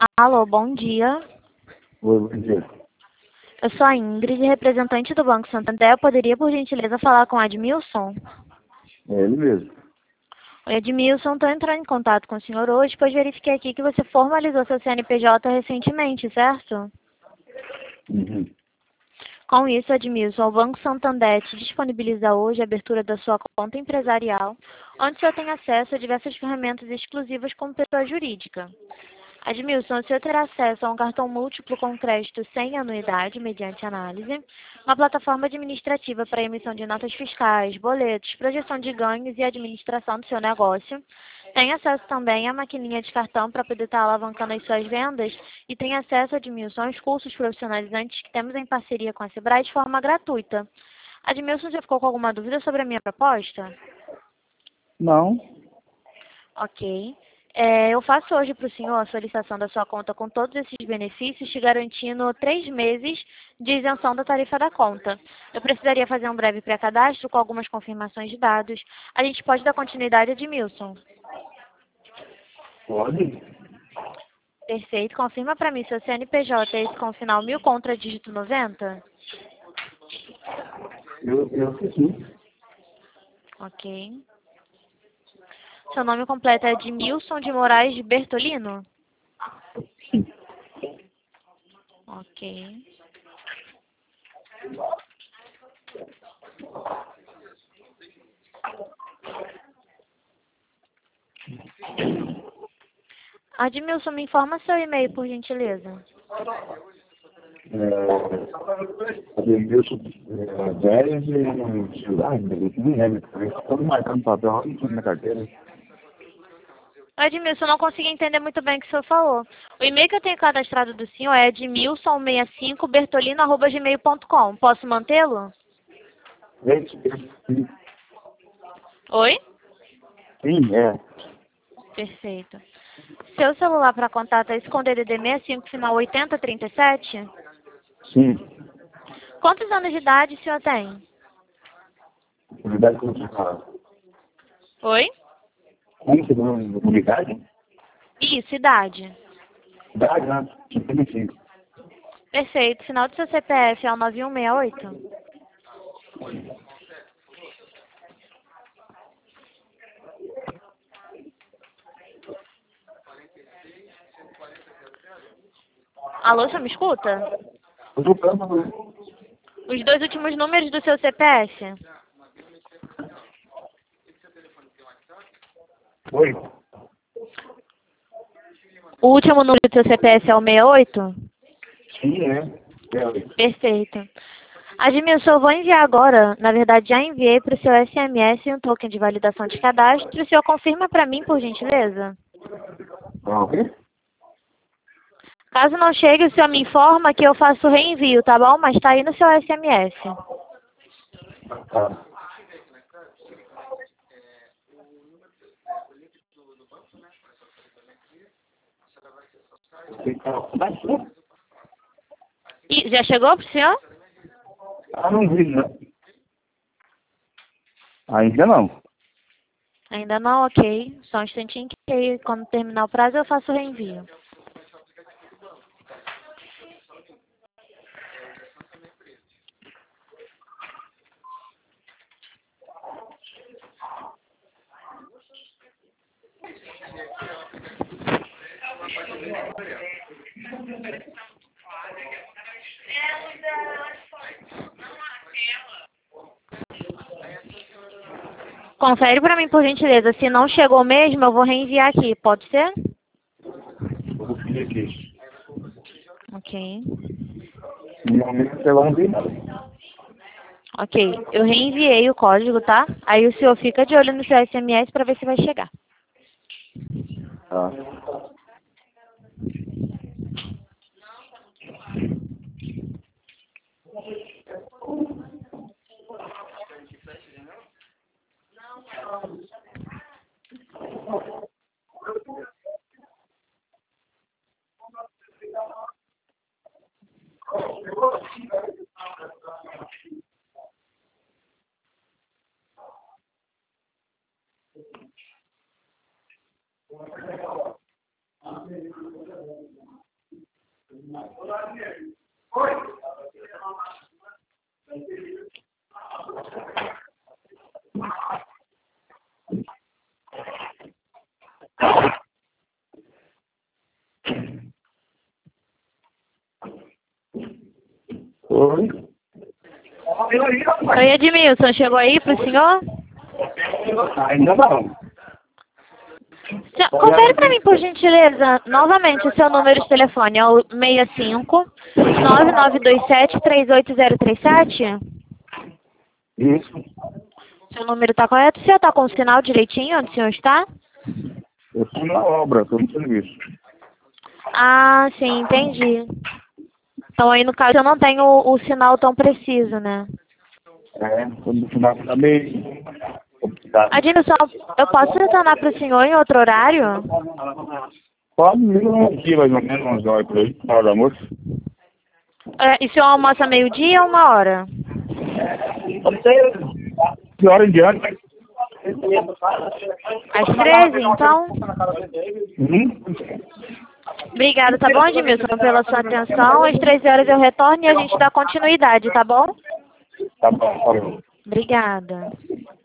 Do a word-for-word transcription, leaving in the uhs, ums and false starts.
Alô, bom dia. Oi, bom dia. Eu sou a Ingrid, representante do Banco Santander. Eu poderia, por gentileza, falar com o Admilson? É ele mesmo. Oi, Admilson, estou entrando em contato com o senhor hoje, pois verifiquei aqui que você formalizou seu C N P J recentemente, certo? Uhum. Com isso, Admilson, o Banco Santander te disponibiliza hoje a abertura da sua conta empresarial, onde o senhor tem acesso a diversas ferramentas exclusivas como pessoa jurídica. Admilson, o senhor terá acesso a um cartão múltiplo com crédito sem anuidade, mediante análise, uma plataforma administrativa para emissão de notas fiscais, boletos, projeção de ganhos e administração do seu negócio. Tem acesso também à maquininha de cartão para poder estar alavancando as suas vendas e tem acesso, Admilson, aos cursos profissionalizantes que temos em parceria com a Sebrae de forma gratuita. Admilson, já ficou com alguma dúvida sobre a minha proposta? Não. Ok. É, eu faço hoje para o senhor a solicitação da sua conta com todos esses benefícios, te garantindo três meses de isenção da tarifa da conta. Eu precisaria fazer um breve pré-cadastro com algumas confirmações de dados. A gente pode dar continuidade, Edmilson? Pode? Perfeito. Confirma para mim seu C N P J é esse com o final mil contra dígito noventa? Eu, eu sei sim. Ok. Seu nome completo é Edmilson de Moraes de Bertolino? Sim. Ok. Admilson, me informa seu e-mail, por gentileza. É, Ademilson é, dez e... Ai, meu Deus, nem lembro. Estamos marcando papel, olha tudo na carteira. Edmilson, eu não consegui entender muito bem o que o senhor falou. O e-mail que eu tenho cadastrado do senhor é edmilson sessenta e cinco bertolino arroba gmail ponto com. Posso mantê-lo? Gente, sim, Oi? sim, é. Perfeito. Seu celular para contato é esse com D D D sessenta e cinco, final oitenta trinta e sete? Sim. Quantos anos de idade o senhor tem? Unidade como você fala? Oi? Como você deu unidade? Isso, idade. Idade, né? cinquenta e cinco. Perfeito. Final do seu C P F é o nove um seis oito? Alô, senhor me escuta? Eu tô falando, né? Os dois últimos números do seu C P F? Oi? O último número do seu C P F é o sessenta e oito? Sim, é. É, oi. Perfeito. Admilson, eu vou enviar agora, na verdade já enviei para o seu S M S um token de validação de cadastro. O senhor confirma para mim, por gentileza? Ah, ok? Caso não chegue, o senhor me informa que eu faço o reenvio, tá bom? Mas está aí no seu S M S. Tá. Tá. E já chegou para o senhor? Ah, não vi, não. Ainda não. Ainda não, ok. Só um instantinho que quando terminar o prazo eu faço o reenvio. Confere para mim, por gentileza. Se não chegou mesmo, eu vou reenviar aqui. Pode ser? Eu vou pedir aqui. Ok. Normalmente você não vi nada. Ok. Eu reenviei o código, tá? Aí o senhor fica de olho no seu S M S para ver se vai chegar. Tá. Oi? Oi, Edmilson, chegou aí pro senhor? Ainda não. Se- Confere pra mim, por gentileza, novamente o seu número de telefone. É o seis cinco, nove nove dois sete, três oito zero três sete? Isso. Seu número tá correto? O senhor tá com o sinal direitinho onde o senhor está? Eu estou na obra, estou no serviço. Ah, sim, entendi. Então aí no caso eu não tenho o, o sinal tão preciso, né? É, estou no final da meio. Complicado. Adilson, eu posso retornar para o senhor em outro horário? Pode vir um aqui, mais ou menos, umas horas por aí, na hora do almoço. É, e o senhor almoça meio-dia ou uma hora? Pode ser de hora em diante. Às treze, então? Hum? Obrigada, tá bom, Edmilson, pela sua atenção. Às treze horas eu retorno e a gente dá continuidade, tá bom? Tá bom, falou. Obrigada.